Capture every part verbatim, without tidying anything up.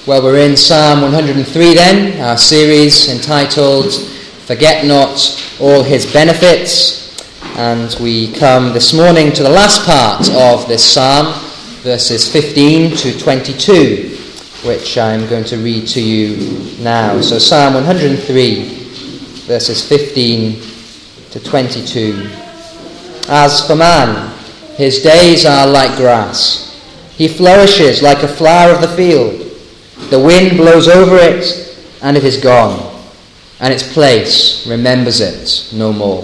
Well, we're in Psalm one hundred three then, our series entitled Forget Not All His Benefits. And we come this morning to the last part of this psalm, verses fifteen to twenty-two, which I'm going to read to you now. So Psalm one hundred three, verses fifteen to twenty-two. As for man, his days are like grass. He flourishes like a flower of the field. The wind blows over it, and it is gone, and its place remembers it no more.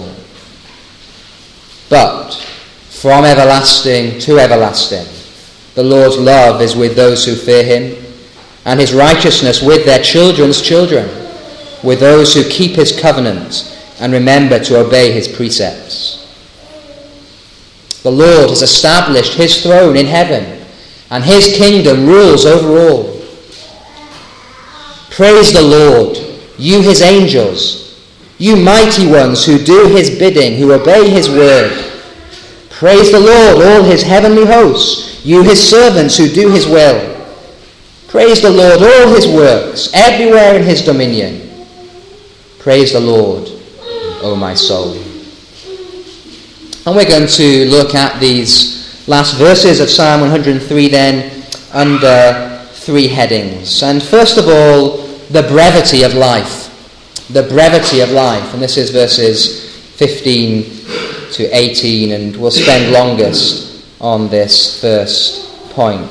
But from everlasting to everlasting, the Lord's love is with those who fear him, and his righteousness with their children's children, with those who keep his covenant and remember to obey his precepts. The Lord has established his throne in heaven, and his kingdom rules over all. Praise the Lord, you his angels, you mighty ones who do his bidding, who obey his word. Praise the Lord, all his heavenly hosts, you his servants who do his will. Praise the Lord, all his works, everywhere in his dominion. Praise the Lord, O my soul. And we're going to look at these last verses of Psalm one hundred three then under three headings. And first of all, the brevity of life. The brevity of life. And this is verses fifteen to eighteen, and we'll spend longest on this first point.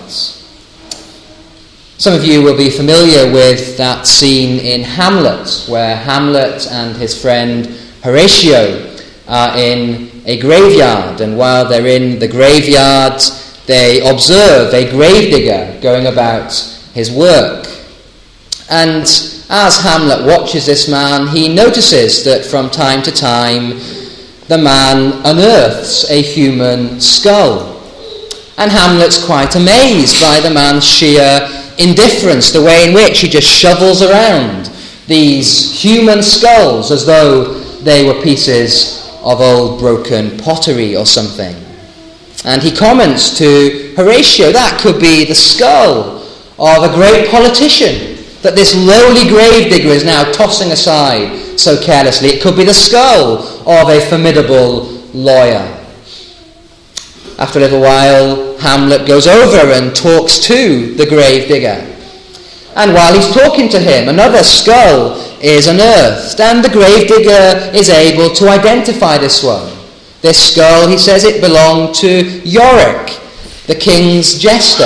Some of you will be familiar with that scene in Hamlet, where Hamlet and his friend Horatio are in a graveyard, and while they're in the graveyard, they observe a gravedigger going about his work. And as Hamlet watches this man, he notices that from time to time the man unearths a human skull. And Hamlet's quite amazed by the man's sheer indifference, the way in which he just shovels around these human skulls as though they were pieces of old broken pottery or something. And he comments to Horatio, that could be the skull of a great politician that this lowly gravedigger is now tossing aside so carelessly. It could be the skull of a formidable lawyer. After a little while, Hamlet goes over and talks to the gravedigger. And while he's talking to him, another skull is unearthed, and the gravedigger is able to identify this one. This skull, he says, it belonged to Yorick, the king's jester.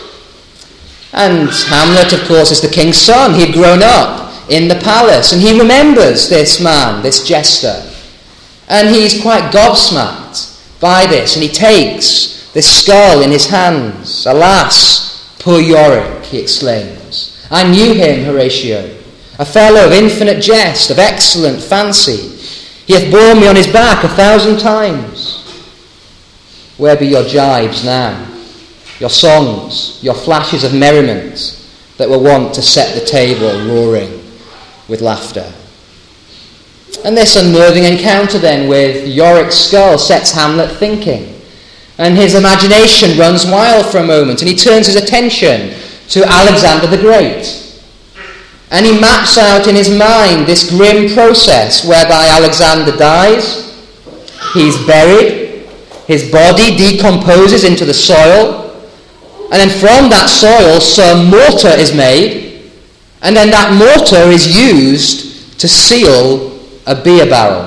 And Hamlet, of course, is the king's son. He'd grown up in the palace, and he remembers this man, this jester. And he's quite gobsmacked by this, and he takes this skull in his hands. Alas, poor Yorick, he exclaims. I knew him, Horatio, a fellow of infinite jest, of excellent fancy. He hath borne me on his back a thousand times. Where be your jibes now? Your songs, your flashes of merriment that were wont to set the table roaring with laughter. And this unnerving encounter then with Yorick's skull sets Hamlet thinking. And his imagination runs wild for a moment, and he turns his attention to Alexander the Great. And he maps out in his mind this grim process whereby Alexander dies, he's buried, his body decomposes into the soil, and then from that soil some mortar is made, and then that mortar is used to seal a beer barrel.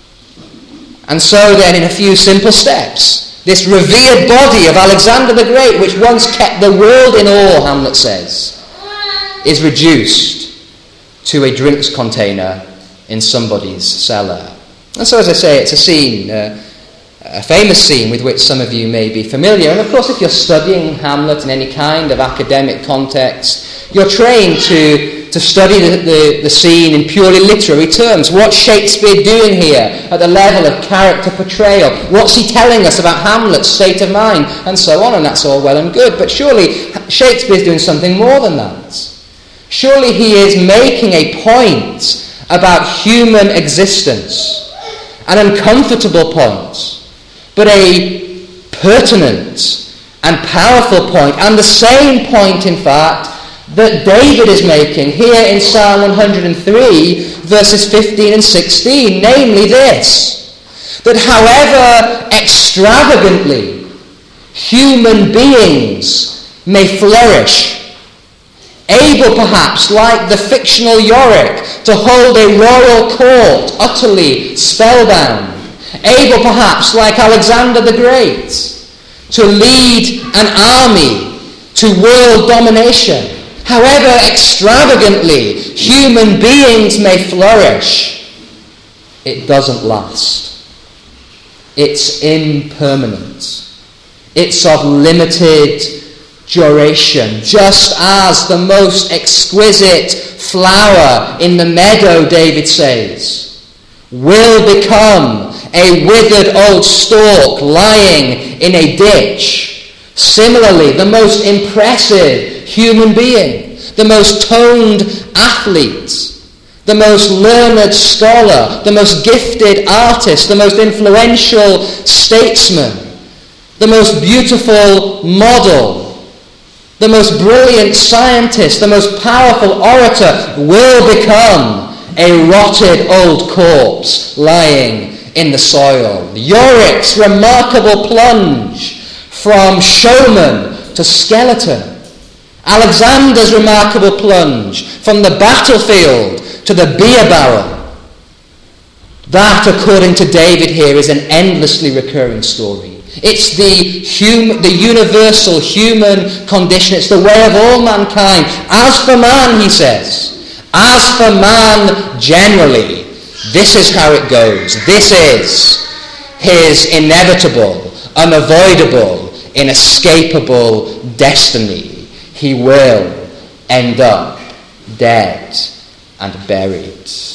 And so then in a few simple steps, this revered body of Alexander the Great, which once kept the world in awe, Hamlet says, is reduced to a drinks container in somebody's cellar. And so, as I say, it's a scene, uh, a famous scene with which some of you may be familiar. And of course, if you're studying Hamlet in any kind of academic context, you're trained to, to study the, the, the scene in purely literary terms. What's Shakespeare doing here at the level of character portrayal? What's he telling us about Hamlet's state of mind? And so on, and that's all well and good. But surely Shakespeare's doing something more than that. Surely he is making a point about human existence, an uncomfortable point, but a pertinent and powerful point, and the same point, in fact, that David is making here in Psalm one hundred three, verses fifteen and sixteen, namely this, that however extravagantly human beings may flourish, able perhaps, like the fictional Yorick, to hold a royal court utterly spellbound, able perhaps, like Alexander the Great, to lead an army to world domination. However extravagantly human beings may flourish, it doesn't last. It's impermanent. It's of limited duration, just as the most exquisite flower in the meadow, David says, will become a withered old stalk lying in a ditch. Similarly, the most impressive human being, the most toned athlete, the most learned scholar, the most gifted artist, the most influential statesman, the most beautiful model, the most brilliant scientist, the most powerful orator will become a rotted old corpse lying in the soil. Yorick's remarkable plunge from showman to skeleton. Alexander's remarkable plunge from the battlefield to the beer barrel. That, according to David here, is an endlessly recurring story. It's the hum- the universal human condition. It's the way of all mankind. As for man, he says, as for man generally, this is how it goes. This is his inevitable, unavoidable, inescapable destiny. He will end up dead and buried.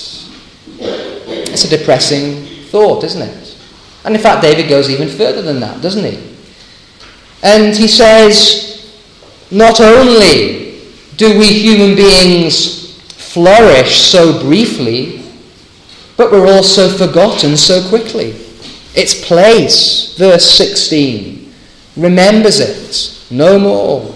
It's a depressing thought, isn't it? And in fact, David goes even further than that, doesn't he? And he says, not only do we human beings flourish so briefly, but we're also forgotten so quickly. Its place, verse sixteen, remembers it no more.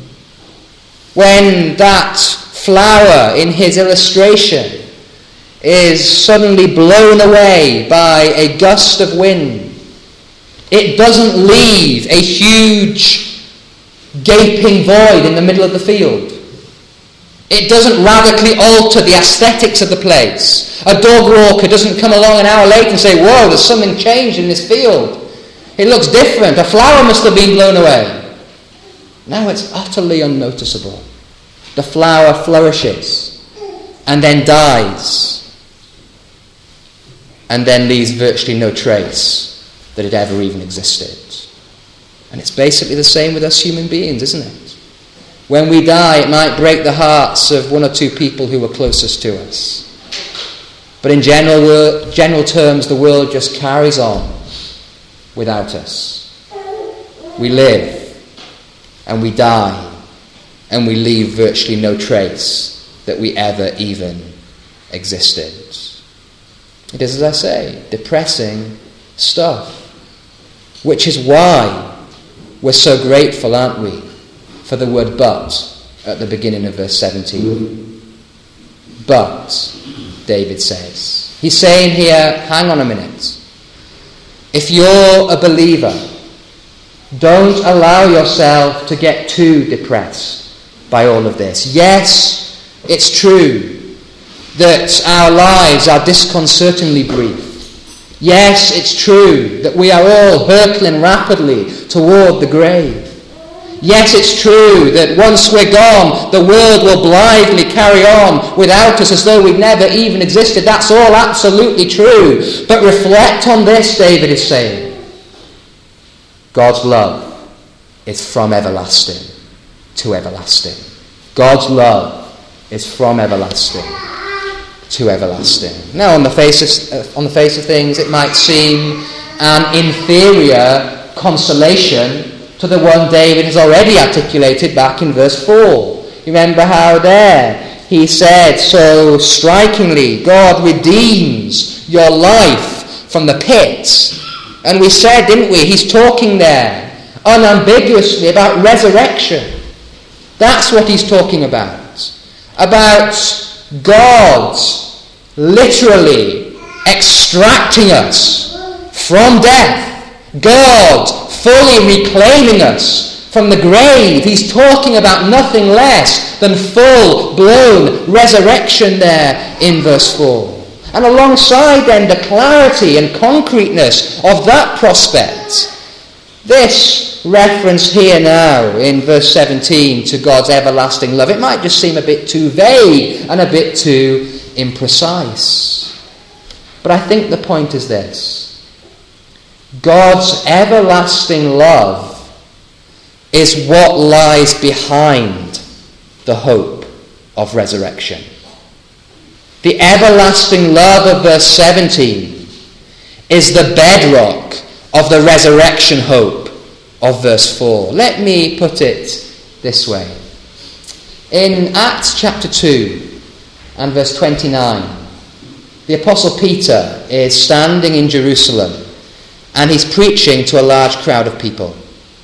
When that flower in his illustration is suddenly blown away by a gust of wind, it doesn't leave a huge gaping void in the middle of the field. It doesn't radically alter the aesthetics of the place. A dog walker doesn't come along an hour later and say, whoa, there's something changed in this field. It looks different. A flower must have been blown away. Now it's utterly unnoticeable. The flower flourishes and then dies, and then leaves virtually no trace that it ever even existed. And it's basically the same with us human beings, isn't it? When we die, it might break the hearts of one or two people who were closest to us. But in general, general terms, the world just carries on without us. We live and we die and we leave virtually no trace that we ever even existed. It is, as I say, depressing stuff. Which is why we're so grateful, aren't we, for the word but at the beginning of verse seventeen. But, David says. He's saying here, hang on a minute. If you're a believer, don't allow yourself to get too depressed by all of this. Yes, it's true that our lives are disconcertingly brief. Yes, it's true that we are all hurtling rapidly toward the grave. Yes, it's true that once we're gone, the world will blithely carry on without us as though we'd never even existed. That's all absolutely true. But reflect on this, David is saying. God's love is from everlasting to everlasting. God's love is from everlasting to everlasting. Now, on the face of, uh, on the face of things, it might seem an inferior consolation to the one David has already articulated back in verse four. You remember how there he said so strikingly, God redeems your life from the pit. And we said, didn't we, he's talking there unambiguously about resurrection. That's what he's talking about. About God literally extracting us from death. God fully reclaiming us from the grave. He's talking about nothing less than full-blown resurrection there in verse four. And alongside then the clarity and concreteness of that prospect, this reference here now in verse seventeen to God's everlasting love, it might just seem a bit too vague and a bit too imprecise. But I think the point is this: God's everlasting love is what lies behind the hope of resurrection. The everlasting love of verse seventeen is the bedrock of the resurrection hope of verse four. Let me put it this way. In Acts chapter two and verse twenty-nine, the Apostle Peter is standing in Jerusalem and he's preaching to a large crowd of people.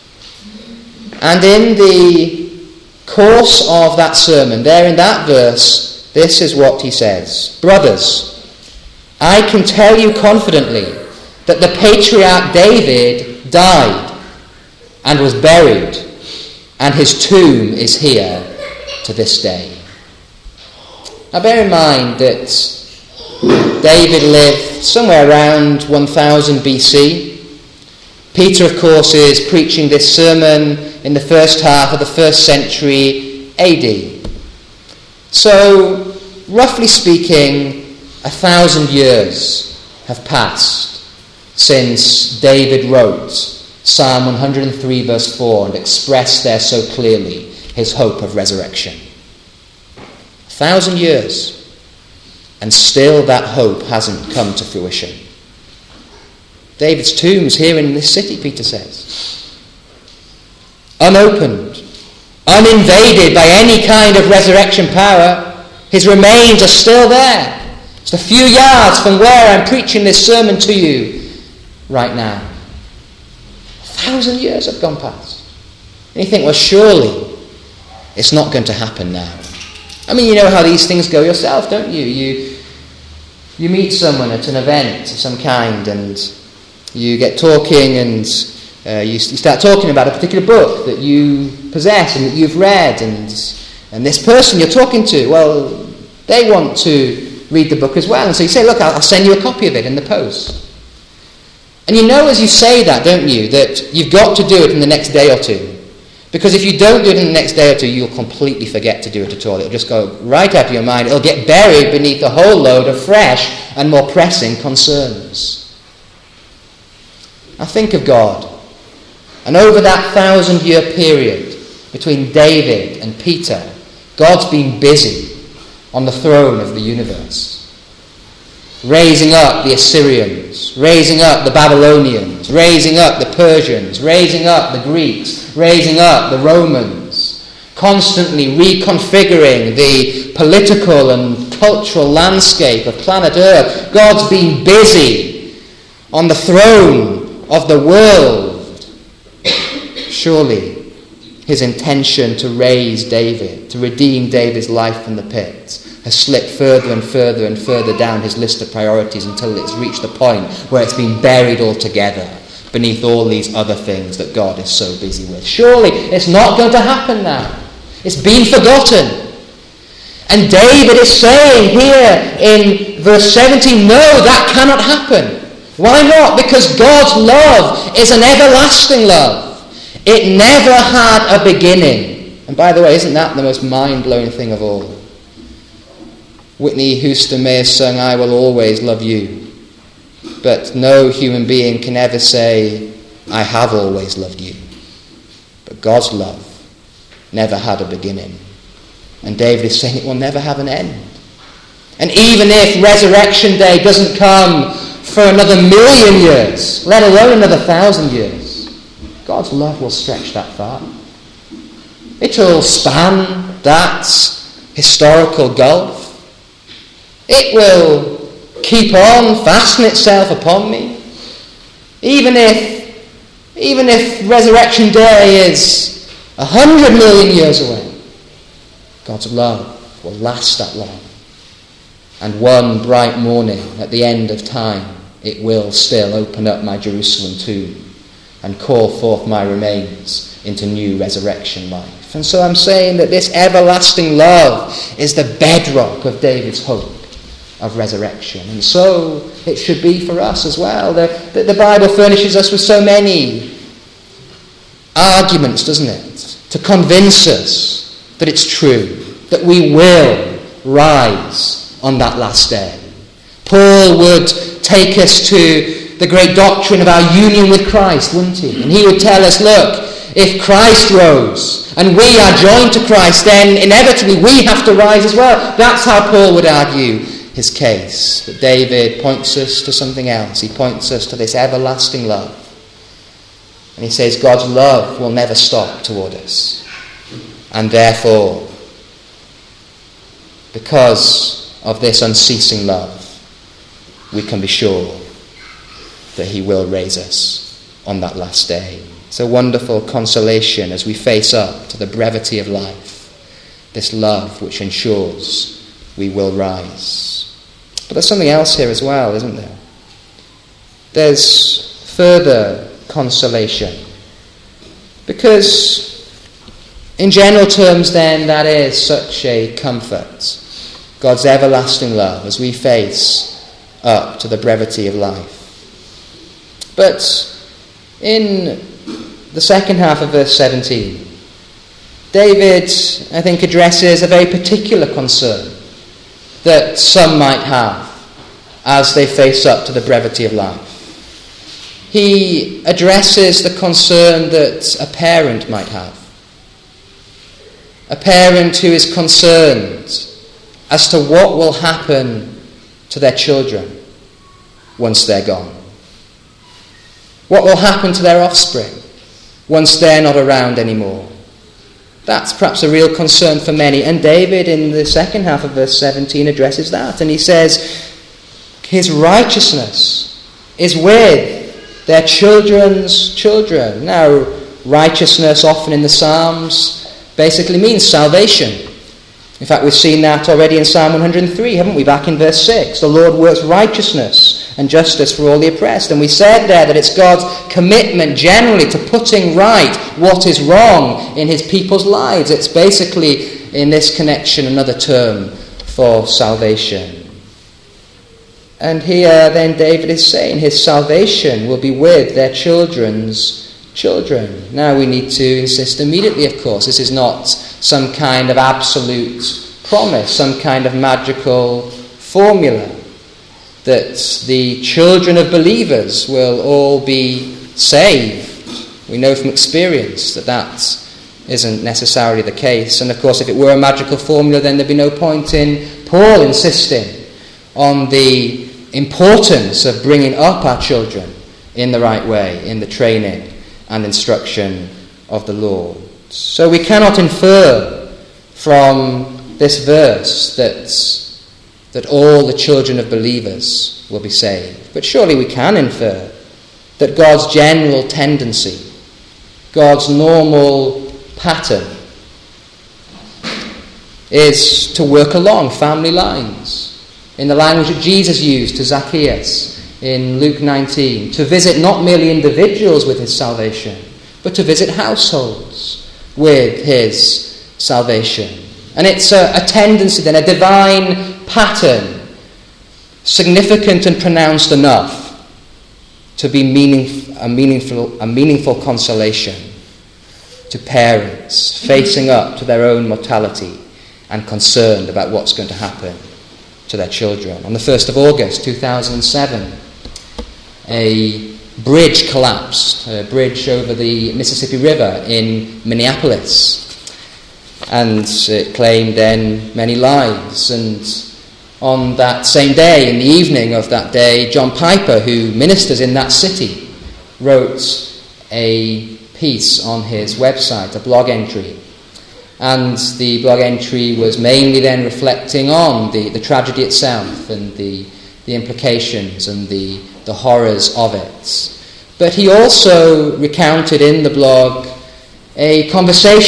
And in the course of that sermon, there in that verse, this is what he says: "Brothers, I can tell you confidently that the patriarch David died and was buried, and his tomb is here to this day." Now bear in mind that David lived somewhere around one thousand B C. Peter, of course, is preaching this sermon in the first half of the first century A D. So, roughly speaking, a thousand years have passed since David wrote Psalm one hundred three verse four and expressed there so clearly his hope of resurrection. A thousand years, and still that hope hasn't come to fruition. David's tomb's here in this city, Peter says. Unopened, uninvaded by any kind of resurrection power. His remains are still there. Just a few yards from where I'm preaching this sermon to you right now. A thousand years have gone past. And you think, well, surely it's not going to happen now. I mean, you know how these things go yourself, don't you? You you meet someone at an event of some kind and you get talking and uh, you, you start talking about a particular book that you possess and that you've read, and and this person you're talking to, well, they want to read the book as well. And so you say, look, I'll, I'll send you a copy of it in the post. And you know as you say that, don't you, that you've got to do it in the next day or two. Because if you don't do it in the next day or two, you'll completely forget to do it at all. It'll just go right out of your mind. It'll get buried beneath a whole load of fresh and more pressing concerns. Now think of God. And over that thousand-year period between David and Peter, God's been busy on the throne of the universe, raising up the Assyrians, raising up the Babylonians, raising up the Persians, raising up the Greeks, raising up the Romans, constantly reconfiguring the political and cultural landscape of planet Earth. God's been busy on the throne of the world. Surely his intention to raise David, to redeem David's life from the pit, has slipped further and further and further down his list of priorities until it's reached the point where it's been buried altogether beneath all these other things that God is so busy with. Surely it's not going to happen now. It's been forgotten. And David is saying here in verse seventeen, no, that cannot happen. Why not? Because God's love is an everlasting love. It never had a beginning. And by the way, isn't that the most mind-blowing thing of all? Whitney Houston may have sung, "I will always love you." But no human being can ever say, "I have always loved you." But God's love never had a beginning. And David is saying it will never have an end. And even if resurrection day doesn't come for another million years, let alone another thousand years, God's love will stretch that far. It will span that historical gulf. It will keep on, fasten itself upon me. Even if, even if resurrection day is a hundred million years away, God's love will last that long. And one bright morning at the end of time, it will still open up my Jerusalem tomb and call forth my remains into new resurrection life. And so I'm saying that this everlasting love is the bedrock of David's hope of resurrection. And so it should be for us as well. The, the, the Bible furnishes us with so many arguments, doesn't it, to convince us that it's true, that we will rise on that last day. Paul would take us to the great doctrine of our union with Christ, wouldn't he? And he would tell us, look, if Christ rose and we are joined to Christ, then inevitably we have to rise as well. That's how Paul would argue his case. But David points us to something else. He points us to this everlasting love. And he says God's love will never stop toward us. And therefore, because of this unceasing love, we can be sure that he will raise us on that last day. It's a wonderful consolation as we face up to the brevity of life, this love which ensures we will rise. But there's something else here as well, isn't there? There's further consolation. Because in general terms then, that is such a comfort. God's everlasting love as we face up to the brevity of life. But in the second half of verse seventeen, David, I think, addresses a very particular concern that some might have as they face up to the brevity of life. He addresses the concern that a parent might have. A parent who is concerned as to what will happen to their children once they're gone. What will happen to their offspring once they're not around anymore? That's perhaps a real concern for many. And David, in the second half of verse seventeen, addresses that. And he says, his righteousness is with their children's children. Now, righteousness often in the Psalms basically means salvation. In fact, we've seen that already in Psalm one hundred three, haven't we? Back in verse six. The Lord works righteousness and justice for all the oppressed. And we said there that it's God's commitment generally to putting right what is wrong in his people's lives. It's basically, in this connection, another term for salvation. And here then David is saying his salvation will be with their children's children. Now we need to insist immediately, of course, this is not some kind of absolute promise, some kind of magical formula that the children of believers will all be saved. We know from experience that that isn't necessarily the case. And of course, if it were a magical formula, then there'd be no point in Paul insisting on the importance of bringing up our children in the right way, in the training and instruction of the Lord. So we cannot infer from this verse that that all the children of believers will be saved. But surely we can infer that God's general tendency, God's normal pattern, is to work along family lines. In the language that Jesus used to Zacchaeus in Luke nineteen, to visit not merely individuals with his salvation, but to visit households with his salvation. And it's a, a tendency then, a divine pattern, significant and pronounced enough to be meaning, a meaningful, a meaningful consolation to parents facing up to their own mortality and concerned about what's going to happen to their children. On the first of August two thousand seven, a bridge collapsed, a bridge over the Mississippi River in Minneapolis, and it claimed then many lives. And on that same day, in the evening of that day, John Piper, who ministers in that city, wrote a piece on his website, a blog entry. And the blog entry was mainly then reflecting on the, the tragedy itself and the, the implications and the, the horrors of it. But he also recounted in the blog a conversation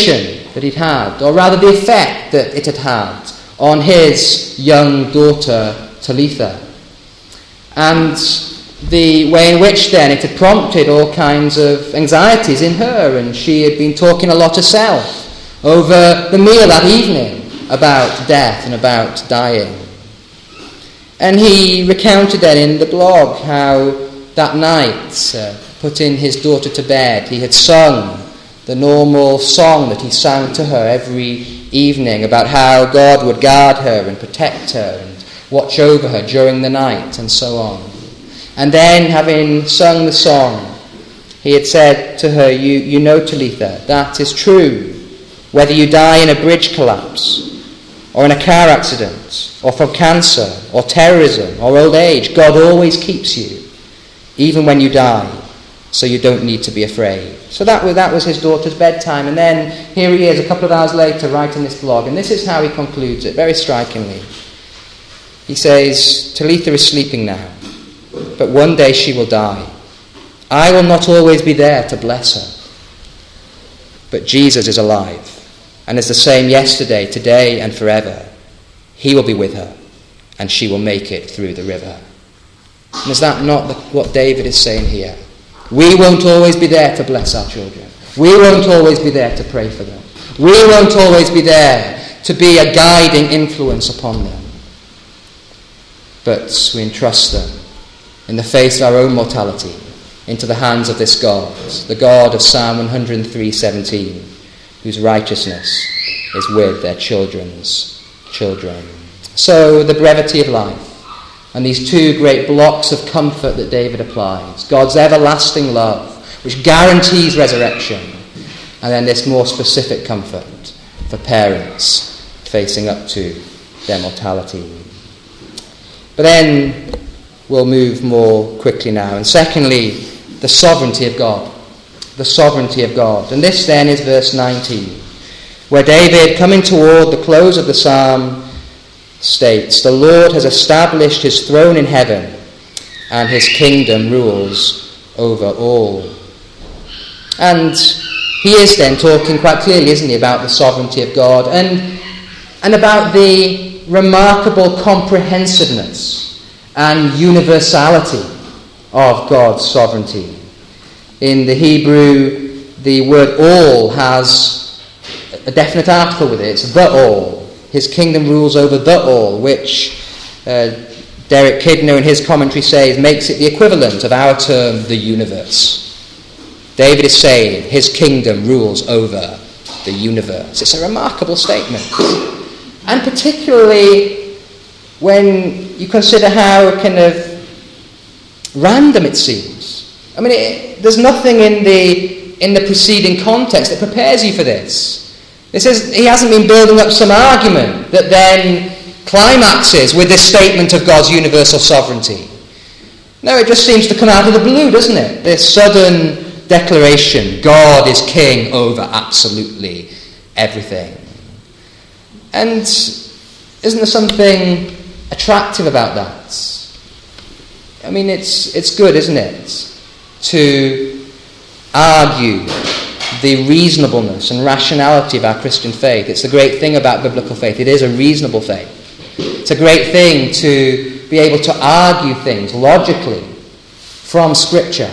that he'd had, or rather the effect that it had had on his young daughter Talitha. And the way in which then it had prompted all kinds of anxieties in her, and she had been talking a lot herself over the meal that evening about death and about dying. And he recounted then in the blog how that night, uh, putting his daughter to bed, he had sung the normal song that he sang to her every evening about how God would guard her and protect her and watch over her during the night and so on. And then, having sung the song, he had said to her, you, you know, Talitha, that is true. Whether you die in a bridge collapse, or in a car accident, or from cancer, or terrorism, or old age, God always keeps you, even when you die, so you don't need to be afraid. So that was, that was his daughter's bedtime. And then here he is a couple of hours later writing this blog, and this is how he concludes it, very strikingly. He says, Talitha is sleeping now, but one day she will die. I will not always be there to bless her, but Jesus is alive and is the same yesterday, today, and forever. He will be with her, and she will make it through the river. And is that not the, what David is saying here? We won't always be there to bless our children. We won't always be there to pray for them. We won't always be there to be a guiding influence upon them. But we entrust them in the face of our own mortality into the hands of this God, the God of Psalm one hundred three seventeen, whose righteousness is with their children's children. So the brevity of life, and these two great blocks of comfort that David applies, God's everlasting love, which guarantees resurrection, and then this more specific comfort for parents facing up to their mortality. But then we'll move more quickly now. And secondly, the sovereignty of God. The sovereignty of God. And this then is verse nineteen, where David, coming toward the close of the psalm, states, the Lord has established his throne in heaven, and his kingdom rules over all. And he is then talking quite clearly, isn't he, about the sovereignty of God and, and about the remarkable comprehensiveness and universality of God's sovereignty. In the Hebrew, the word all has a definite article with it. It's the all. His kingdom rules over the all, which uh, Derek Kidner in his commentary says makes it the equivalent of our term, the universe. David is saying his kingdom rules over the universe. It's a remarkable statement. And particularly when you consider how kind of random it seems. I mean, it, there's nothing in the in the preceding context that prepares you for this. It says he hasn't been building up some argument that then climaxes with this statement of God's universal sovereignty. No, it just seems to come out of the blue, doesn't it? This sudden declaration, God is king over absolutely everything. And isn't there something attractive about that? I mean, it's it's good, isn't it, to argue the reasonableness and rationality of our Christian faith. It's the great thing about biblical faith. It is a reasonable faith. It's a great thing to be able to argue things logically from Scripture.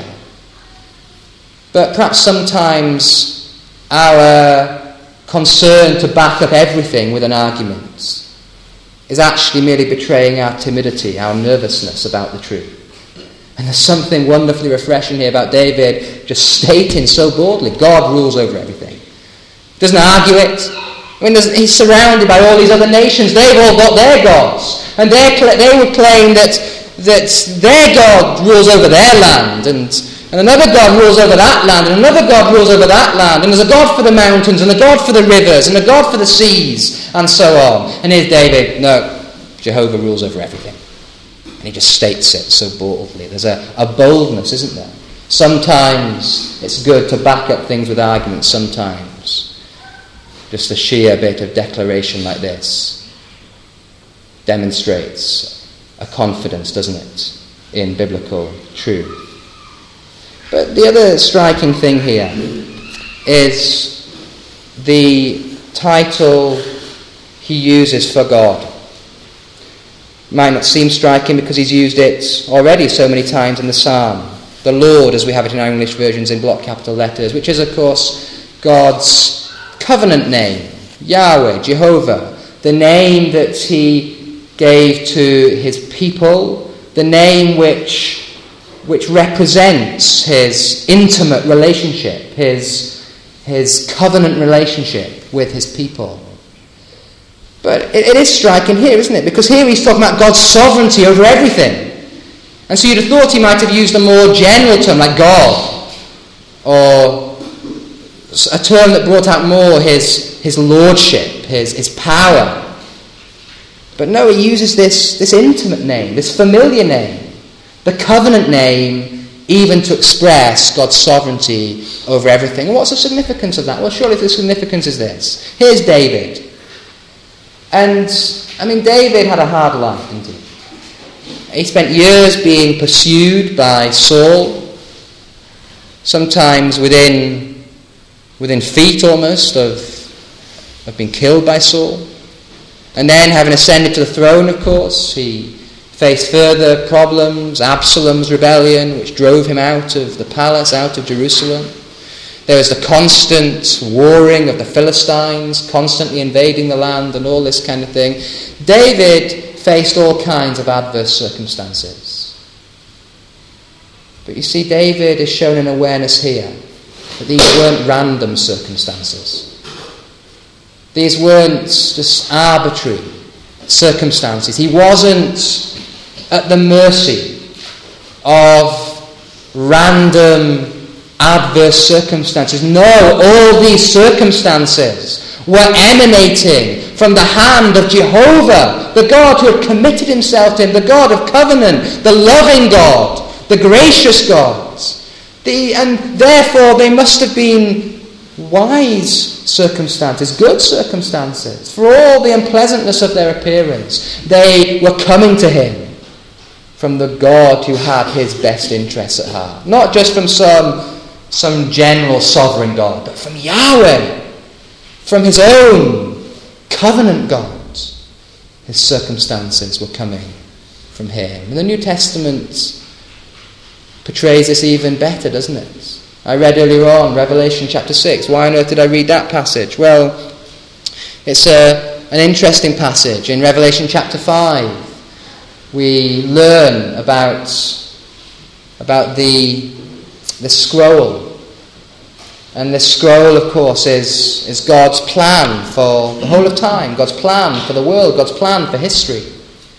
But perhaps sometimes our concern to back up everything with an argument is actually merely betraying our timidity, our nervousness about the truth. And there's something wonderfully refreshing here about David just stating so boldly, God rules over everything. Doesn't argue it. I mean, he's surrounded by all these other nations. They've all got their gods. And they would claim that, that their God rules over their land. And, and another God rules over that land. And another God rules over that land. And there's a God for the mountains. And a God for the rivers. And a God for the seas. And so on. And here's David. No, Jehovah rules over everything. And he just states it so boldly. There's a, a boldness, isn't there? Sometimes it's good to back up things with arguments. Sometimes just a sheer bit of declaration like this demonstrates a confidence, doesn't it, in biblical truth. But the other striking thing here is the title he uses for God. Might not seem striking because he's used it already so many times in the psalm. The Lord, as we have it in our English versions in block capital letters, which is, of course, God's covenant name, Yahweh, Jehovah, the name that he gave to his people, the name which, which represents his intimate relationship, his, his covenant relationship with his people. But it, it is striking here, isn't it? Because here he's talking about God's sovereignty over everything. And so you'd have thought he might have used a more general term like God, or a term that brought out more his, his lordship, his, his power. But no, he uses this, this intimate name, this familiar name, the covenant name, even to express God's sovereignty over everything. And what's the significance of that? Well, surely the significance is this. Here's David. And, I mean, David had a hard life, didn't he? He spent years being pursued by Saul, sometimes within within feet almost of, of being killed by Saul. And then, having ascended to the throne, of course, he faced further problems, Absalom's rebellion, which drove him out of the palace, out of Jerusalem. There was the constant warring of the Philistines, constantly invading the land and all this kind of thing. David faced all kinds of adverse circumstances. But you see, David is shown an awareness here that these weren't random circumstances. These weren't just arbitrary circumstances. He wasn't at the mercy of random adverse circumstances. No, all these circumstances were emanating from the hand of Jehovah, the God who had committed himself to him, the God of covenant, the loving God, the gracious God. The, and therefore they must have been wise circumstances, good circumstances. For all the unpleasantness of their appearance, they were coming to him from the God who had his best interests at heart. Not just from some, some general sovereign God, but from Yahweh, from his own covenant God. His circumstances were coming from him. And the New Testament portrays this even better, doesn't it? I read earlier on, Revelation chapter six. Why on earth did I read that passage? Well, it's a, an interesting passage. In Revelation chapter five, we learn about, about the, the scroll. And this scroll, of course, is, is God's plan for the whole of time, God's plan for the world, God's plan for history.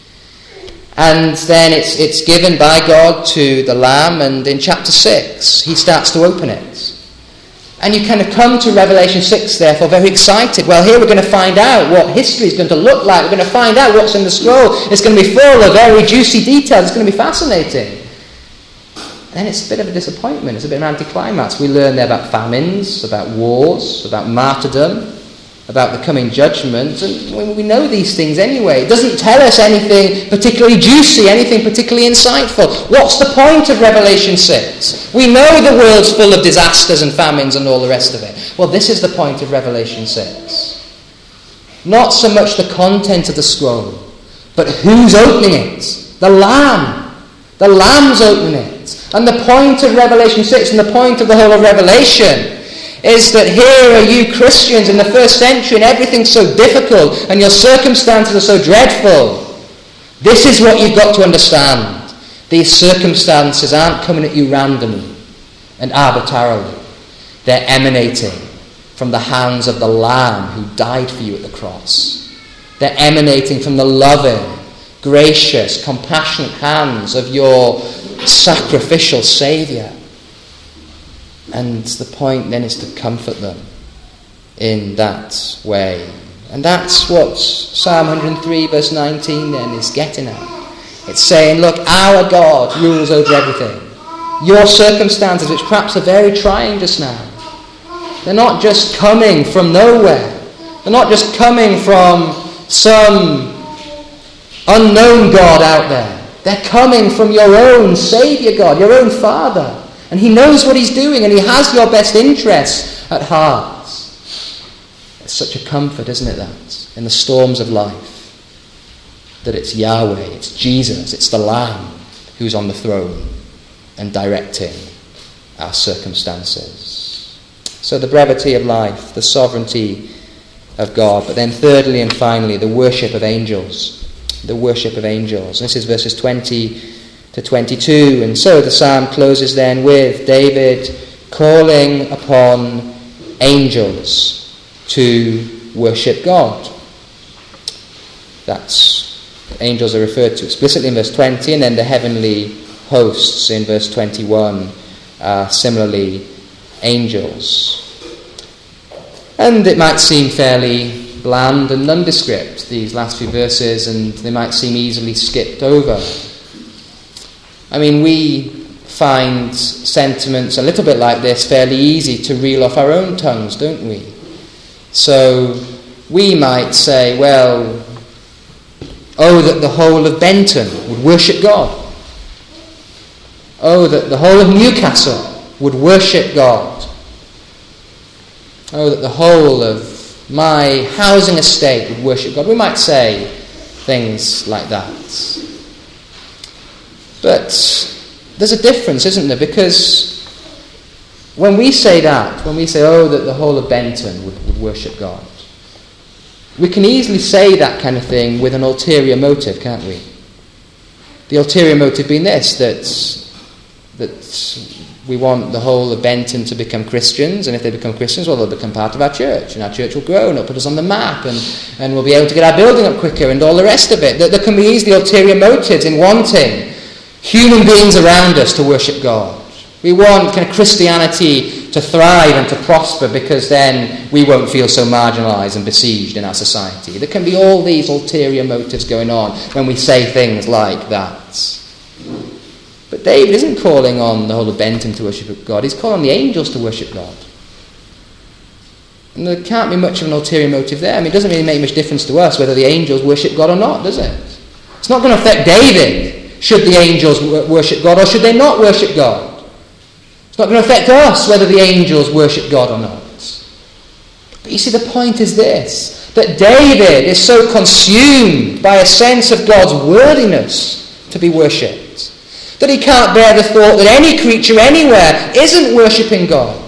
And then it's, it's given by God to the Lamb, and in chapter six, he starts to open it. And you kind of come to Revelation six, therefore, very excited. Well, here we're going to find out what history is going to look like. We're going to find out what's in the scroll. It's going to be full of very juicy details. It's going to be fascinating. Then it's a bit of a disappointment. It's a bit of an anticlimax. We learn there about famines, about wars, about martyrdom, about the coming judgment. And we know these things anyway. It doesn't tell us anything particularly juicy, anything particularly insightful. What's the point of Revelation six? We know the world's full of disasters and famines and all the rest of it. Well, this is the point of Revelation six. Not so much the content of the scroll, but who's opening it? The Lamb. The Lamb's opening it. And the point of Revelation six and the point of the whole of Revelation is that here are you Christians in the first century and everything's so difficult and your circumstances are so dreadful. This is what you've got to understand. These circumstances aren't coming at you randomly and arbitrarily. They're emanating from the hands of the Lamb who died for you at the cross. They're emanating from the loving, gracious, compassionate hands of your sacrificial Saviour. And the point then is to comfort them in that way. And that's what Psalm one hundred three verse nineteen then is getting at. It's saying, look, our God rules over everything. Your circumstances, which perhaps are very trying just now, they're not just coming from nowhere. They're not just coming from some unknown God out there. They're coming from your own Saviour God, your own Father. And he knows what he's doing and he has your best interests at heart. It's such a comfort, isn't it, that, in the storms of life, that it's Yahweh, it's Jesus, it's the Lamb who's on the throne and directing our circumstances. So the brevity of life, the sovereignty of God, but then thirdly and finally, the worship of angels. The worship of angels. This is verses twenty to twenty-two. And so the psalm closes then with David calling upon angels to worship God. That's, angels are referred to explicitly in verse twenty, and then the heavenly hosts in verse twenty-one, uh, similarly angels. And it might seem fairly bland and nondescript, these last few verses, and they might seem easily skipped over. I mean, we find sentiments a little bit like this fairly easy to reel off our own tongues, don't we? So we might say, well, oh, that the whole of Benton would worship God. Oh, that the whole of Newcastle would worship God. Oh, that the whole of my housing estate would worship God. We might say things like that. But there's a difference, isn't there? Because when we say that, when we say, oh, that the whole of Benton would, would worship God, we can easily say that kind of thing with an ulterior motive, can't we? The ulterior motive being this, that that we want the whole of Benton to become Christians, and if they become Christians, well, they'll become part of our church, and our church will grow, and it'll put us on the map, and, and we'll be able to get our building up quicker, and all the rest of it. There, there can be easily ulterior motives in wanting human beings around us to worship God. We want kind of Christianity to thrive and to prosper, because then we won't feel so marginalised and besieged in our society. There can be all these ulterior motives going on when we say things like that. But David isn't calling on the whole of Benton to worship God. He's calling on the angels to worship God. And there can't be much of an ulterior motive there. I mean, it doesn't really make much difference to us whether the angels worship God or not, does it? It's not going to affect David, should the angels worship God or should they not worship God. It's not going to affect us whether the angels worship God or not. But you see, the point is this, that David is so consumed by a sense of God's worthiness to be worshipped, that he can't bear the thought that any creature anywhere isn't worshipping God.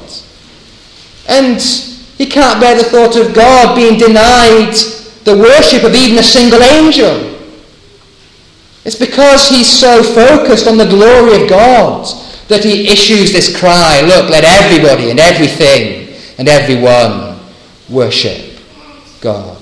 And he can't bear the thought of God being denied the worship of even a single angel. It's because he's so focused on the glory of God that he issues this cry, look, let everybody and everything and everyone worship God.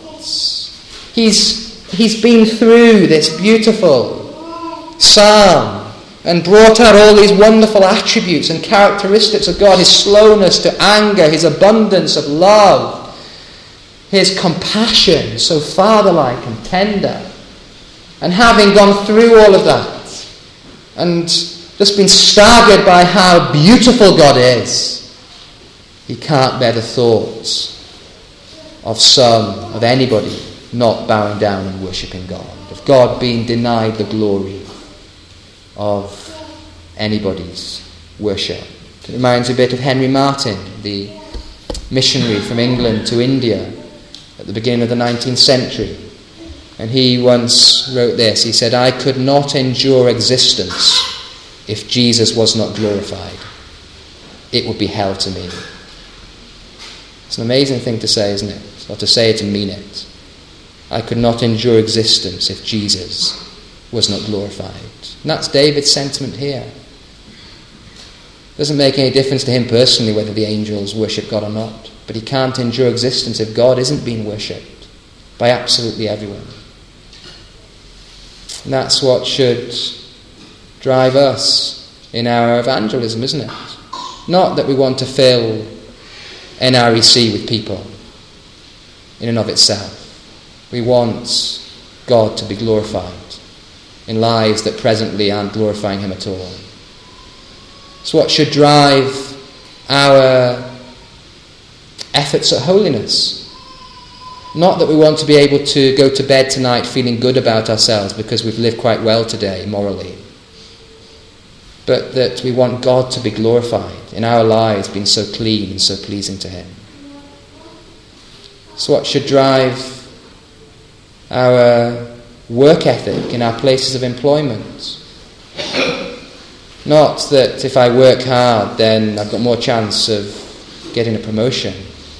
He's, he's been through this beautiful psalm and brought out all these wonderful attributes and characteristics of God, his slowness to anger, his abundance of love, his compassion, so father-like and tender. And having gone through all of that, and just been staggered by how beautiful God is, he can't bear the thoughts of some, of anybody, not bowing down and worshipping God, of God being denied the glory of anybody's worship. It reminds me a bit of Henry Martyn, the missionary from England to India at the beginning of the nineteenth century. And he once wrote this, he said, I could not endure existence if Jesus was not glorified. It would be hell to me. It's an amazing thing to say, isn't it? Or to say it and mean it. I could not endure existence if Jesus was not glorified. And that's David's sentiment here. It doesn't make any difference to him personally whether the angels worship God or not. But he can't endure existence if God isn't being worshipped by absolutely everyone. And that's what should drive us in our evangelism, isn't it? Not that we want to fill N R E C with people in and of itself. We want God to be glorified in lives that presently aren't glorifying him at all. It's what should drive our efforts at holiness. Not that we want to be able to go to bed tonight feeling good about ourselves because we've lived quite well today morally, but that we want God to be glorified in our lives being so clean and so pleasing to him. It's what should drive our work ethic in our places of employment. Not that if I work hard, then I've got more chance of getting a promotion.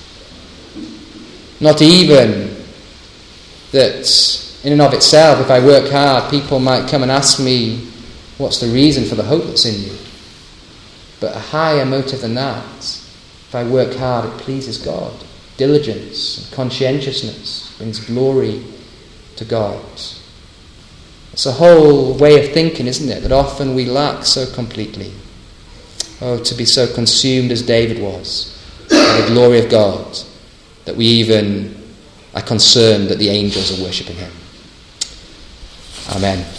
Not even that in and of itself, if I work hard, people might come and ask me, what's the reason for the hope that's in you? But a higher motive than that, if I work hard, it pleases God. Diligence and conscientiousness brings glory to God. It's a whole way of thinking, isn't it, that often we lack so completely. Oh, to be so consumed as David was by the glory of God, that we even are concerned that the angels are worshipping him. Amen.